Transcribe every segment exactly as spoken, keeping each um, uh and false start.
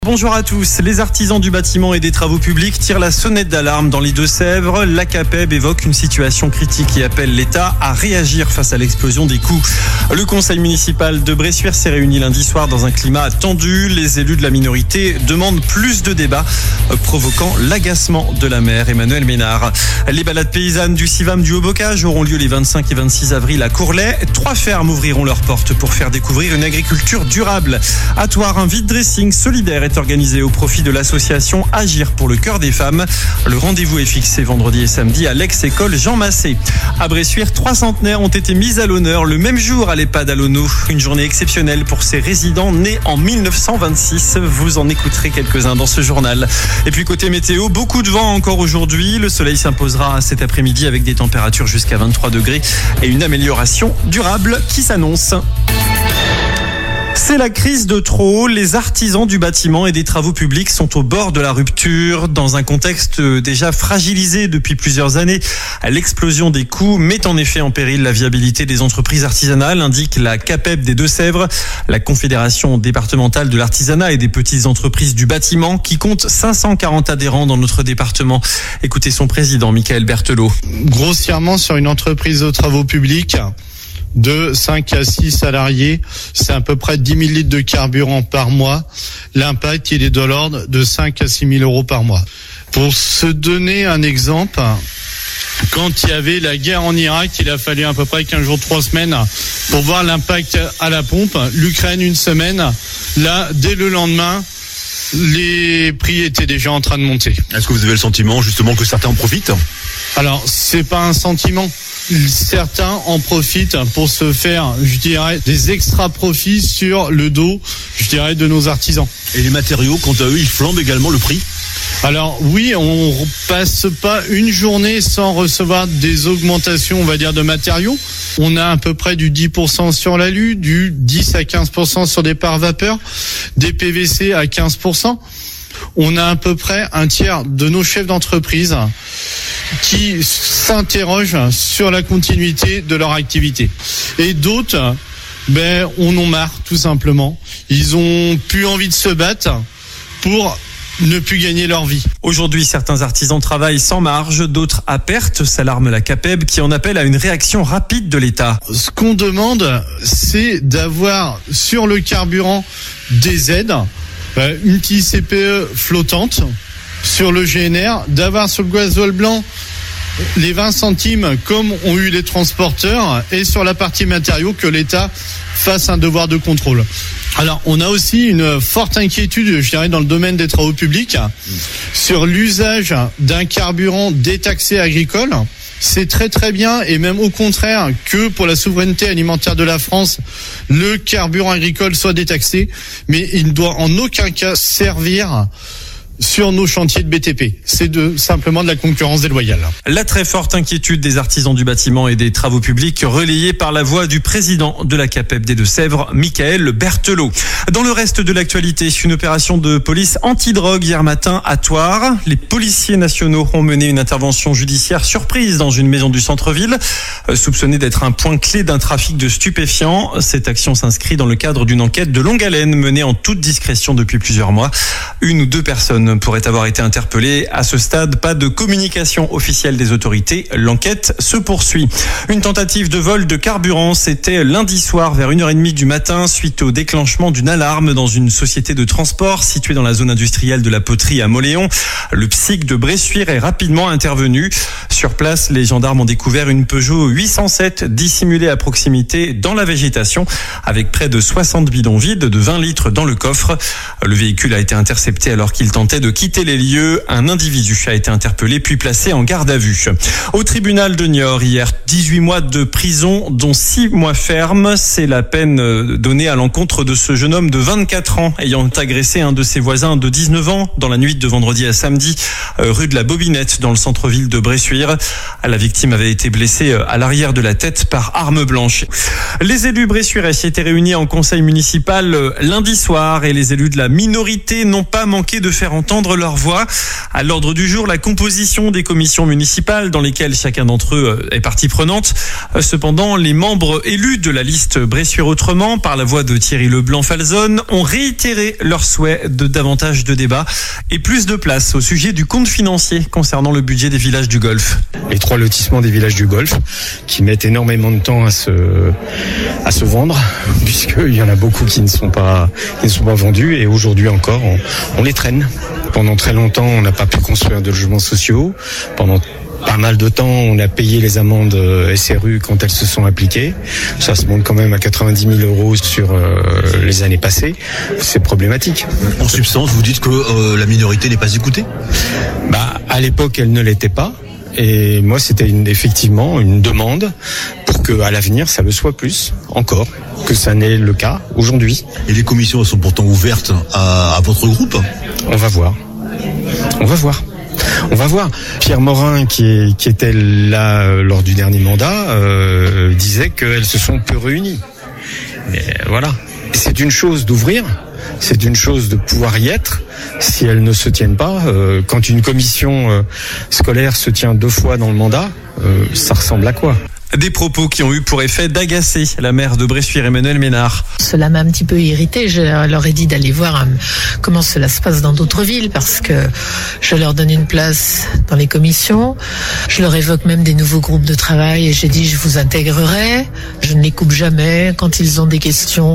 Bonjour à tous. Les artisans du bâtiment et des travaux publics tirent la sonnette d'alarme dans les Deux-Sèvres. La CAPEB évoque une situation critique et appelle l'État à réagir face à l'explosion des coûts. Le conseil municipal de Bressuire s'est réuni lundi soir dans un climat tendu. Les élus de la minorité demandent plus de débats, provoquant l'agacement de la maire Emmanuelle Ménard. Les balades paysannes du Civam du Haut-Bocage auront lieu les vingt-cinq et vingt-six avril à Courlay. Trois fermes ouvriront leurs portes pour faire découvrir une agriculture durable. À Thouars, un vide dressing solidaire est organisé au profit de l'association Agir pour le cœur des femmes. Le rendez-vous est fixé vendredi et samedi à l'ex-école Jean Massé. À Bressuire, trois centenaires ont été mis à l'honneur le même jour à l'EHPAD Alono. Une journée exceptionnelle pour ces résidents nés en mille neuf cent vingt-six. Vous en écouterez quelques-uns dans ce journal. Et puis côté météo, beaucoup de vent encore aujourd'hui. Le soleil s'imposera cet après-midi avec des températures jusqu'à vingt-trois degrés et une amélioration durable qui s'annonce. C'est la crise de trop. Les artisans du bâtiment et des travaux publics sont au bord de la rupture. Dans un contexte déjà fragilisé depuis plusieurs années, l'explosion des coûts met en effet en péril la viabilité des entreprises artisanales, indique la CAPEB des Deux-Sèvres, la Confédération départementale de l'artisanat et des petites entreprises du bâtiment, qui compte cinq cent quarante adhérents dans notre département. Écoutez son président, Michael Berthelot. Grossièrement, sur une entreprise de travaux publics, de cinq à six salariés, c'est à peu près dix mille litres de carburant par mois. L'impact, il est de l'ordre de cinq à six mille euros par mois. Pour se donner un exemple, quand il y avait la guerre en Irak, il a fallu à peu près quinze jours, trois semaines pour voir l'impact à la pompe. L'Ukraine, une semaine. Là, dès le lendemain, les prix étaient déjà en train de monter. Est-ce que vous avez le sentiment justement que certains en profitent ? Alors, c'est pas un sentiment. Certains en profitent pour se faire, je dirais, des extra profits sur le dos, je dirais, de nos artisans. Et les matériaux, quant à eux, ils flambent également le prix ? Alors oui, on passe pas une journée sans recevoir des augmentations, on va dire, de matériaux. On a à peu près du dix pour cent sur l'alu, du dix à quinze pour cent sur des pare vapeur, des P V C à quinze pour cent. On a à peu près un tiers de nos chefs d'entreprise qui s'interrogent sur la continuité de leur activité. Et d'autres, ben, on en marre, tout simplement. Ils ont plus envie de se battre pour ne plus gagner leur vie. Aujourd'hui, certains artisans travaillent sans marge, d'autres à perte, s'alarme la CAPEB qui en appelle à une réaction rapide de l'État. Ce qu'on demande, c'est d'avoir sur le carburant des aides, une T I C P E flottante sur le G N R, d'avoir sur le gasoil blanc les vingt centimes comme ont eu les transporteurs, et sur la partie matériaux que l'État fasse un devoir de contrôle. Alors, on a aussi une forte inquiétude, je dirais, dans le domaine des travaux publics, sur l'usage d'un carburant détaxé agricole. C'est très très bien, et même au contraire que pour la souveraineté alimentaire de la France, le carburant agricole soit détaxé, mais il ne doit en aucun cas servir sur nos chantiers de B T P. C'est de, simplement de la concurrence déloyale. La très forte inquiétude des artisans du bâtiment et des travaux publics relayée par la voix du président de la CAPEB des Deux-Sèvres, Michael Berthelot. Dans le reste de l'actualité, une opération de police anti-drogue hier matin à Thouars. Les policiers nationaux ont mené une intervention judiciaire surprise dans une maison du centre-ville, soupçonnée d'être un point clé d'un trafic de stupéfiants. Cette action s'inscrit dans le cadre d'une enquête de longue haleine menée en toute discrétion depuis plusieurs mois. Une ou deux personnes pourrait avoir été interpellé. À ce stade, pas de communication officielle des autorités. L'enquête se poursuit. Une tentative de vol de carburant, c'était lundi soir vers une heure trente du matin suite au déclenchement d'une alarme dans une société de transport située dans la zone industrielle de la Poterie à Mauléon. Le P S I C de Bressuire est rapidement intervenu. Sur place, les gendarmes ont découvert une Peugeot huit cent sept dissimulée à proximité dans la végétation avec près de soixante bidons vides de vingt litres dans le coffre. Le véhicule a été intercepté alors qu'il tentait de quitter les lieux. Un individu a été interpellé puis placé en garde à vue. Au tribunal de Niort, hier, dix-huit mois de prison, dont six mois ferme. C'est la peine donnée à l'encontre de ce jeune homme de vingt-quatre ans ayant agressé un de ses voisins de dix-neuf ans dans la nuit de vendredi à samedi, rue de la Bobinette, dans le centre-ville de Bressuire. La victime avait été blessée à l'arrière de la tête par arme blanche. Les élus bressuirais étaient réunis en conseil municipal lundi soir et les élus de la minorité n'ont pas manqué de faire en entendre leur voix. À l'ordre du jour, la composition des commissions municipales dans lesquelles chacun d'entre eux est partie prenante. Cependant, les membres élus de la liste Bressuire Autrement, par la voix de Thierry Leblanc-Falzone, ont réitéré leur souhait de davantage de débats et plus de place au sujet du compte financier concernant le budget des villages du Golfe. Les trois lotissements des villages du Golfe qui mettent énormément de temps à se, à se vendre, puisqu'il y en a beaucoup qui ne sont pas, qui ne sont pas vendus, et aujourd'hui encore, on, on les traîne. Pendant très longtemps, on n'a pas pu construire de logements sociaux. Pendant pas mal de temps, on a payé les amendes S R U quand elles se sont appliquées. Ça se monte quand même à quatre-vingt-dix mille euros sur euh, les années passées. C'est problématique. En substance, vous dites que euh, la minorité n'est pas écoutée ? Bah, à l'époque, elle ne l'était pas. Et moi, c'était une, effectivement une demande pour que, à l'avenir, ça le soit plus, encore, que ça n'est le cas aujourd'hui. Et les commissions sont pourtant ouvertes à, à votre groupe ? On va voir. On va voir. On va voir. Pierre Morin, qui, est, qui était là euh, lors du dernier mandat, euh, disait qu'elles se sont peu réunies. Mais voilà. C'est une chose d'ouvrir, c'est une chose de pouvoir y être. Si elles ne se tiennent pas, euh, quand une commission euh, scolaire se tient deux fois dans le mandat, euh, ça ressemble à quoi ? Des propos qui ont eu pour effet d'agacer la maire de Bressuire, Emmanuelle Ménard. Cela m'a un petit peu irrité. Je leur ai dit d'aller voir comment cela se passe dans d'autres villes, parce que je leur donne une place dans les commissions. Je leur évoque même des nouveaux groupes de travail et j'ai dit je vous intégrerai. Je ne les coupe jamais. Quand ils ont des questions,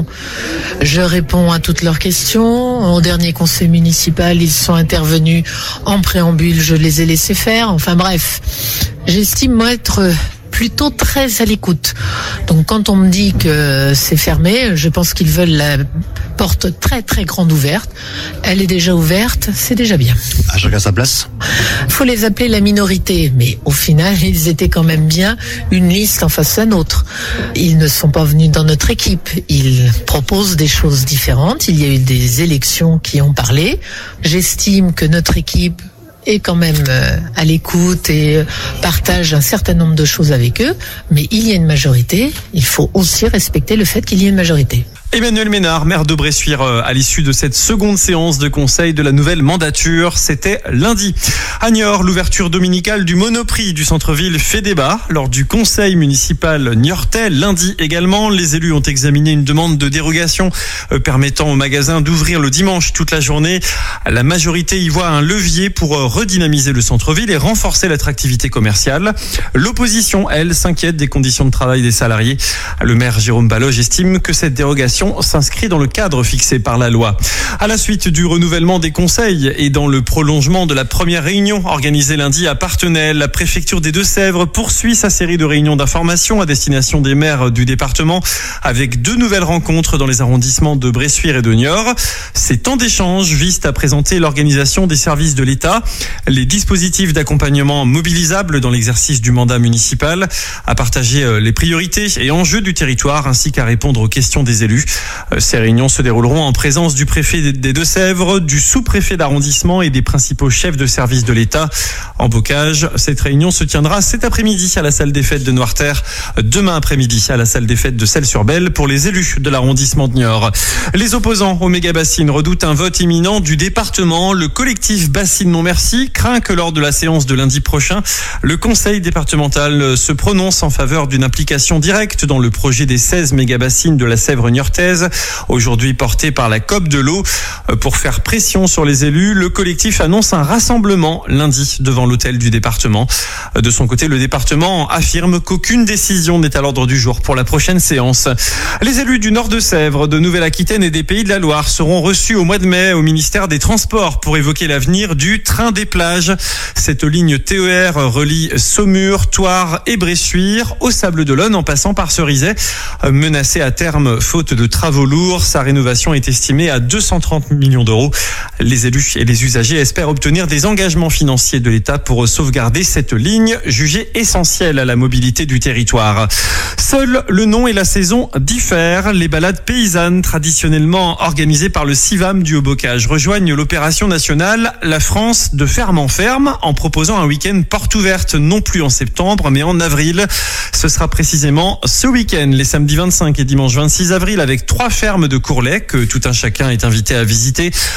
je réponds à toutes leurs questions. Au dernier conseil municipal, ils sont intervenus en préambule. Je les ai laissés faire. Enfin bref, j'estime moi être plutôt très à l'écoute. Donc quand on me dit que c'est fermé, je pense qu'ils veulent la porte très très grande ouverte. Elle est déjà ouverte, c'est déjà bien. À chacun sa place. Faut les appeler la minorité, mais au final, ils étaient quand même bien une liste en face d'un autre. Ils ne sont pas venus dans notre équipe. Ils proposent des choses différentes. Il y a eu des élections qui ont parlé. J'estime que notre équipe est quand même à l'écoute et partage un certain nombre de choses avec eux, mais il y a une majorité, il faut aussi respecter le fait qu'il y ait une majorité. Emmanuelle Ménard, maire de Bressuire, à l'issue de cette seconde séance de conseil de la nouvelle mandature, c'était lundi. À Niort, l'ouverture dominicale du Monoprix du centre-ville fait débat. Lors du conseil municipal niortais, lundi également, les élus ont examiné une demande de dérogation permettant au magasin d'ouvrir le dimanche toute la journée. La majorité y voit un levier pour redynamiser le centre-ville et renforcer l'attractivité commerciale. L'opposition, elle, s'inquiète des conditions de travail des salariés. Le maire Jérôme Baloge estime que cette dérogation s'inscrit dans le cadre fixé par la loi. À la suite du renouvellement des conseils et dans le prolongement de la première réunion organisée lundi à Parthenay, la préfecture des Deux-Sèvres poursuit sa série de réunions d'information à destination des maires du département avec deux nouvelles rencontres dans les arrondissements de Bressuire et de Niort. Ces temps d'échange visent à présenter l'organisation des services de l'État, les dispositifs d'accompagnement mobilisables dans l'exercice du mandat municipal, à partager les priorités et enjeux du territoire ainsi qu'à répondre aux questions des élus. Ces réunions se dérouleront en présence du préfet des Deux-Sèvres, du sous-préfet d'arrondissement et des principaux chefs de service de l'État. En Bocage, cette réunion se tiendra cet après-midi à la salle des fêtes de Noirterre, demain après-midi à la salle des fêtes de Celles-sur-Belle pour les élus de l'arrondissement de Niort. Les opposants au méga-bassine redoutent un vote imminent du département. Le collectif Bassine Non Merci craint que lors de la séance de lundi prochain, le conseil départemental se prononce en faveur d'une implication directe dans le projet des seize méga-bassines de la Sèvre niortaise, aujourd'hui porté par la C O P de l'eau. Pour faire pression sur les élus, le collectif annonce un rassemblement lundi devant l'hôtel du département. De son côté, le département affirme qu'aucune décision n'est à l'ordre du jour pour la prochaine séance. Les élus du Nord de Sèvres, de Nouvelle-Aquitaine et des Pays de la Loire seront reçus au mois de mai au ministère des Transports pour évoquer l'avenir du train des plages. Cette ligne T E R relie Saumur, Thouars et Bressuire au Sables-d'Olonne en passant par Cerizay. Menacée à terme faute de travaux lourds, sa rénovation est estimée à deux cent trente millions d'euros. Les élus et les usagers espèrent obtenir des engagements financiers de l'État pour sauvegarder cette ligne jugée essentielle à la mobilité du territoire. Seul le nom et la saison diffèrent. Les balades paysannes traditionnellement organisées par le CIVAM du Haut-Bocage rejoignent l'opération nationale La France de ferme en ferme en proposant un week-end porte ouverte non plus en septembre mais en avril. Ce sera précisément ce week-end, les samedis vingt-cinq et dimanche vingt-six avril, avec trois fermes de Courlay que tout un chacun est invité à visiter. Un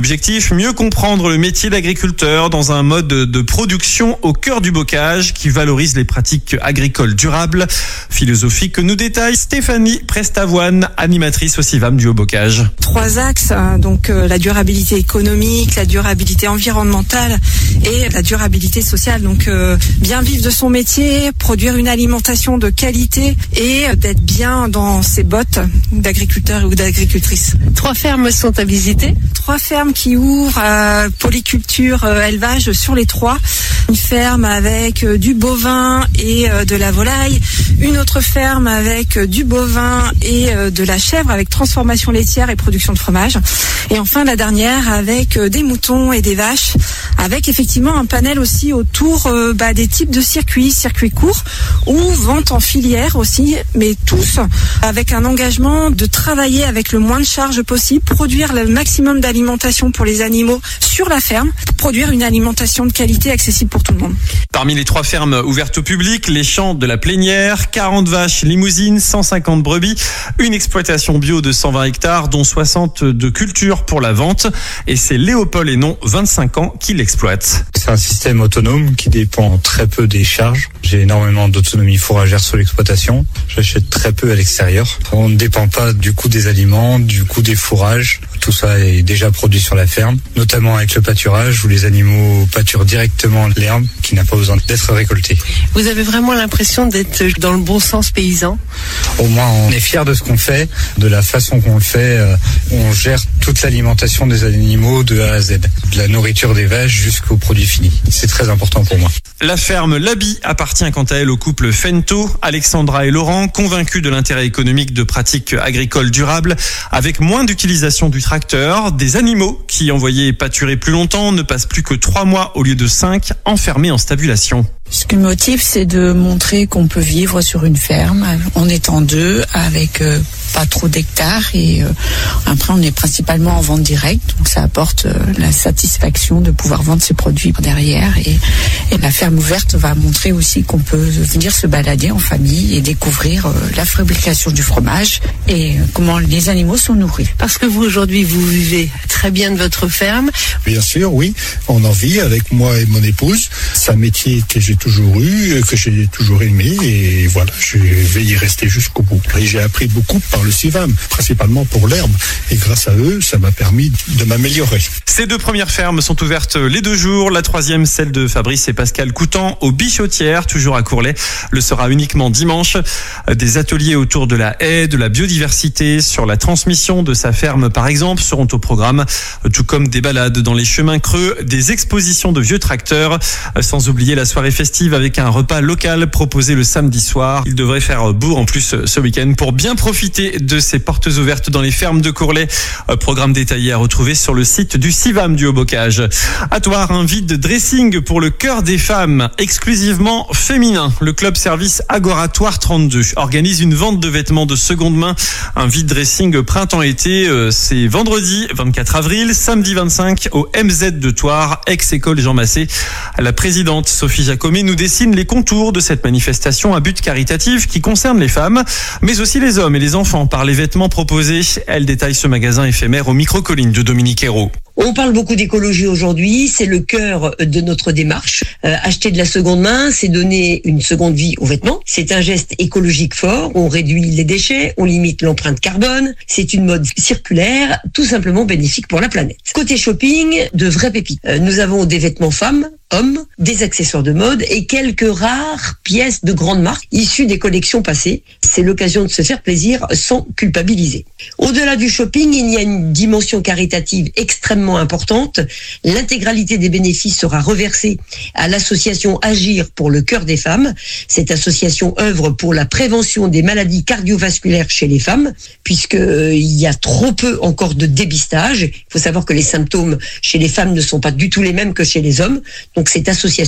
L'objectif, mieux comprendre le métier d'agriculteur dans un mode de production au cœur du bocage qui valorise les pratiques agricoles durables. Philosophie que nous détaille Stéphanie Prestavoine, animatrice au CIVAM du Haut-Bocage. Trois axes, donc la durabilité économique, la durabilité environnementale et la durabilité sociale. Donc euh, bien vivre de son métier, produire une alimentation de qualité et d'être bien dans ses bottes d'agriculteur ou d'agricultrice. Trois fermes sont à visiter. Trois fermes qui ouvrent à polyculture, euh, élevage sur les trois. Une ferme avec euh, du bovin et euh, de la volaille. Une autre ferme avec euh, du bovin et euh, de la chèvre avec transformation laitière et production de fromage. Et enfin la dernière avec euh, des moutons et des vaches, avec effectivement un panel aussi autour euh, bah, des types de circuits, circuits courts ou vente en filière aussi, mais tous avec un engagement de travailler avec le moins de charges possible, produire le maximum d'alimentation pour les animaux sur la ferme, pour produire une alimentation de qualité accessible pour tout le monde. Parmi les trois fermes ouvertes au public, les champs de la Plénière, quarante vaches limousines, cent cinquante brebis, une exploitation bio de cent vingt hectares, dont soixante de culture pour la vente. Et c'est Léopold Hénon, vingt-cinq ans, qui l'exploite. C'est un système autonome qui dépend très peu des charges. J'ai énormément d'autonomie fourragère sur l'exploitation. J'achète très peu à l'extérieur. On ne dépend pas du coût des aliments, du coût des fourrages. Tout ça est déjà produit sur la ferme, notamment avec le pâturage où les animaux pâturent directement l'herbe qui n'a pas besoin d'être récoltée. Vous avez vraiment l'impression d'être dans le bon sens paysan? Au moins, on est fiers de ce qu'on fait, de la façon qu'on le fait. On gère toute l'alimentation des animaux de A à Z, de la nourriture des vaches jusqu'au produit fini. C'est très important pour moi. La ferme L'Habit appartient quant à elle au couple Fento, Alexandra et Laurent, convaincus de l'intérêt économique de pratiques agricoles durables, avec moins d'utilisation du tracteur. Des animaux qui, envoyés pâturer plus longtemps, ne passent plus que trois mois au lieu de cinq, enfermés en stabulation. Ce qui me motive, c'est de montrer qu'on peut vivre sur une ferme en étant deux, avec euh, pas trop d'hectares. Et euh, après, on est principalement en vente directe, donc ça apporte euh, la satisfaction de pouvoir vendre ses produits derrière. Et, et la ferme ouverte va montrer aussi qu'on peut venir se balader en famille et découvrir euh, la fabrication du fromage et euh, comment les animaux sont nourris. Parce que vous, aujourd'hui, vous vivez très bien de votre ferme. Bien sûr, oui. On en vit avec moi et mon épouse. C'est un métier que j'ai toujours eu, que j'ai toujours aimé et voilà, je vais y rester jusqu'au bout. Et j'ai appris beaucoup par le CIVAM, principalement pour l'herbe et grâce à eux, ça m'a permis de m'améliorer. Ces deux premières fermes sont ouvertes les deux jours. La troisième, celle de Fabrice et Pascal Coutan, aux Bichotières, toujours à Courlay, le sera uniquement dimanche. Des ateliers autour de la haie, de la biodiversité, sur la transmission de sa ferme par exemple, seront au programme, tout comme des balades dans les chemins creux, des expositions de vieux tracteurs, sans oublier la soirée festive avec un repas local proposé le samedi soir. Il devrait faire beau en plus ce week-end pour bien profiter de ces portes ouvertes dans les fermes de Courlay. Programme détaillé à retrouver sur le site du CIVAM du Haut-Bocage. À Thouars, un vide dressing pour le cœur des femmes, exclusivement féminin. Le club service Agoratoire trente-deux organise une vente de vêtements de seconde main. Un vide dressing printemps-été, c'est vendredi vingt-quatre avril, samedi vingt-cinq au M Z de Thouars, ex-école Jean Massé. La présidente Sophie Jacomet nous dessine les contours de cette manifestation à but caritatif qui concerne les femmes, mais aussi les hommes et les enfants par les vêtements proposés. Elle détaille ce magasin éphémère au micro-colline de Dominique Hérault. On parle beaucoup d'écologie aujourd'hui, c'est le cœur de notre démarche. Euh, acheter de la seconde main, c'est donner une seconde vie aux vêtements. C'est un geste écologique fort, on réduit les déchets, on limite l'empreinte carbone. C'est une mode circulaire, tout simplement bénéfique pour la planète. Côté shopping, de vraies pépites. Euh, nous avons des vêtements femmes, hommes, des accessoires de mode et quelques rares pièces de grandes marques issues des collections passées. C'est l'occasion de se faire plaisir sans culpabiliser. Au-delà du shopping, il y a une dimension caritative extrêmement importante. L'intégralité des bénéfices sera reversée à l'association Agir pour le cœur des femmes. Cette association œuvre pour la prévention des maladies cardiovasculaires chez les femmes, puisque euh, il y a trop peu encore de dépistage. Il faut savoir que les symptômes chez les femmes ne sont pas du tout les mêmes que chez les hommes. Donc cette association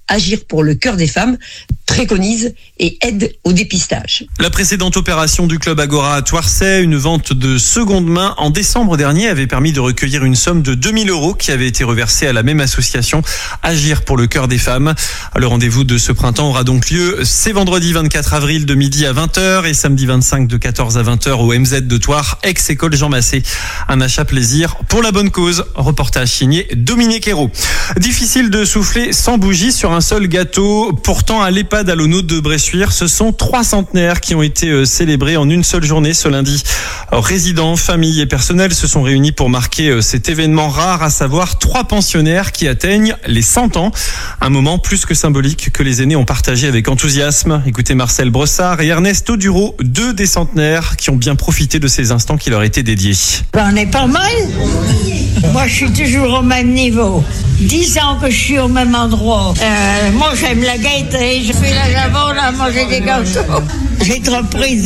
Agir pour le cœur des femmes préconise et aide au dépistage. La précédente opération du club Agora à Thouarçay, une vente de seconde main en décembre dernier, avait permis de recueillir une somme de deux mille euros qui avait été reversée à la même association Agir pour le cœur des femmes. Le rendez-vous de ce printemps aura donc lieu, c'est vendredi vingt-quatre avril de midi à vingt heures et samedi vingt-cinq de quatorze à vingt heures au M Z de Thouars, ex-école Jean Massé. Un achat plaisir pour la bonne cause. Reportage signé Dominique Hérault. Difficile de souffler sans bougie sur un seul gâteau. Pourtant, à l'EHPAD à l'Auneau de Bressuire, ce sont trois centenaires qui ont été célébrés en une seule journée ce lundi. Résidents, familles et personnels se sont réunis pour marquer cet événement rare, à savoir trois pensionnaires qui atteignent les cent ans. Un moment plus que symbolique que les aînés ont partagé avec enthousiasme. Écoutez Marcel Brossard et Ernest Audureau, deux des centenaires qui ont bien profité de ces instants qui leur étaient dédiés. On est pas mal. Moi, je suis toujours au même niveau. Dix ans que je suis au même endroit. Euh, moi, j'aime la gaieté. Je fais la javon à manger des gâteaux. J'ai trop pris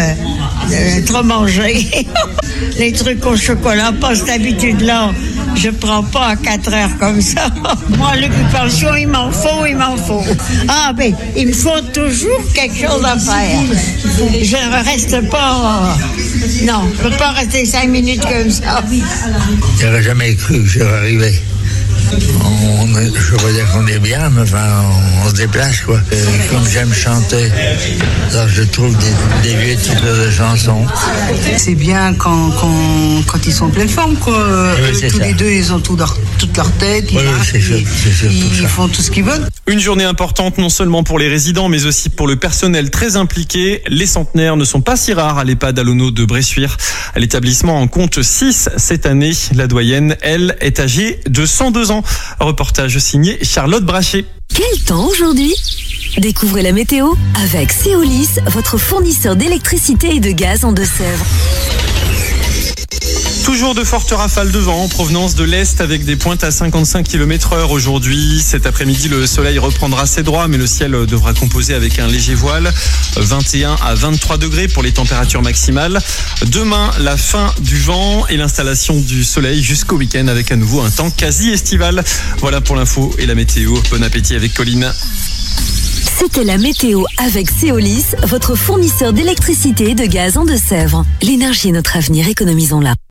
de, de trop manger. Les trucs au chocolat, pas cette habitude-là. Je prends pas à quatre heures comme ça. Moi, l'occupation, il m'en faut, il m'en faut. Ah, ben, il me faut toujours quelque chose à faire. Je ne reste pas... Non, je ne peux pas rester cinq minutes comme ça. J'aurais jamais cru que j'aurais arrivé. On, je veux dire qu'on est bien, mais enfin, on, on se déplace, quoi. Et comme j'aime chanter, alors je trouve des, des vieux titres de chansons. C'est bien quand, quand, quand ils sont en pleine forme, quoi. Oui, Tous ça. les deux, ils ont tout leur, toute leur tête, ils Oui, marchent, c'est sûr, ils, c'est sûr, ils ça. font tout ce qu'ils veulent. Une journée importante non seulement pour les résidents, mais aussi pour le personnel très impliqué. Les centenaires ne sont pas si rares à l'EHPAD à l'Auneau de Bressuire. L'établissement en compte six cette année. La doyenne, elle, est âgée de cent deux ans. Reportage signé Charlotte Brachet. Quel temps aujourd'hui ? Découvrez la météo avec Céolis, votre fournisseur d'électricité et de gaz en Deux-Sèvres. Toujours de fortes rafales de vent en provenance de l'Est avec des pointes à cinquante-cinq kilomètres heure aujourd'hui. Cet après-midi, le soleil reprendra ses droits, mais le ciel devra composer avec un léger voile. vingt et un à vingt-trois degrés pour les températures maximales. Demain, la fin du vent et l'installation du soleil jusqu'au week-end avec à nouveau un temps quasi estival. Voilà pour l'info et la météo. Bon appétit avec Colline. C'était la météo avec Céolis, votre fournisseur d'électricité et de gaz en Deux-Sèvres. L'énergie est notre avenir, économisons-la.